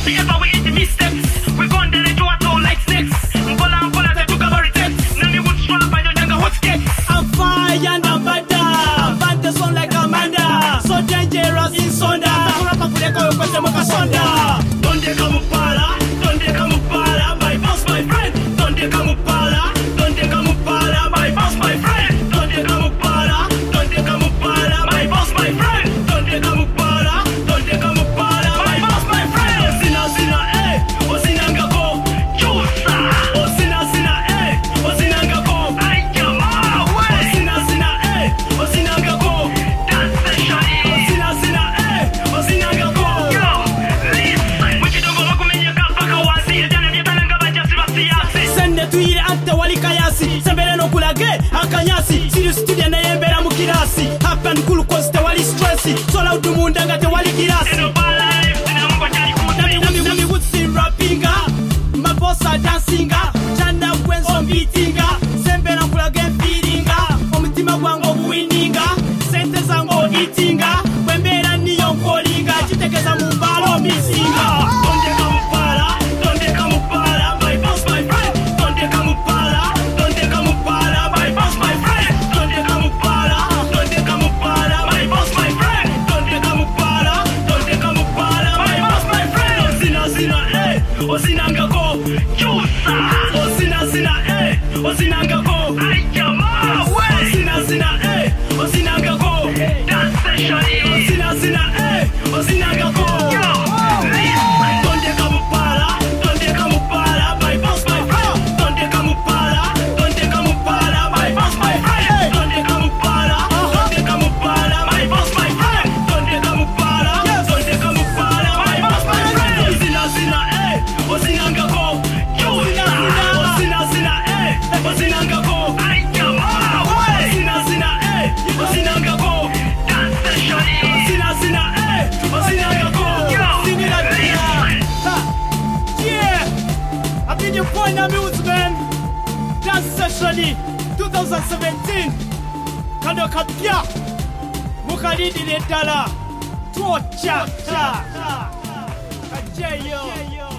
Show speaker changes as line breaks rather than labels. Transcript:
see ever we hit the missteps. We gone there to a toe like snakes. Mpola they took about it. Nani would strap by your younger hot cake.
I'm fire and I'm bada. I'm bad the sound like Amanda. So dangerous in sonda. Rapa kuleko yokwese moka sonda.
Donde kamupala, my boss, my friend. Donde kamupala, my boss, my friend. Donde kamupala, my boss, my friend. Donde kamupala, my boss, my friend. Osina, osinanga ko, chusa. Osina, osinanga ko, ayama, Osina, osinanga ko, dance session. Osina, osinanga ko. Yo, listen. Mwikidogo makumenya kapaka wasi. Jana vyetalanga bajasi basiasi.
Sende tuire ante wali kayasi. Sembele no kulage akanyasi. Siri studio na yembera mukirasi. Happen cool cause te wali stressi. Sola udumundanga te wali kirasi. Nami would sing rappinga. My boss are dancinga. Chanda wenzo beatinga. Sembele no kulage feelinga. Omutima gwango buwininga. Sente zango eatinga. Wembera niyo nkolinga. Chitekeza mumbalo misinga.
Donde kamupala, my boss, my friend. Donde kamupala, my boss, my friend. Donde kamupala, my boss, my friend. Donde kamupala, my boss, my friend. Osinanga ko, chusa. Osina, osinanga ko, ayama, osinanga ko, dance session. Osinanga ko, yo, listen. Donde kamupala, my boss, my friend. Donde kamupala, my boss, my friend. Donde kamupala, my boss, my friend. Donde kamupala, my boss, my friend. Osinanga ko, chusa. Osinanga ko, ayama, osinanga ko, dance session. Osinanga ko, yo, listen.
Yeah, I've been your point of music, man. Dance session 2017. Kando kapya Mukadidi letala Torcha Kajeyo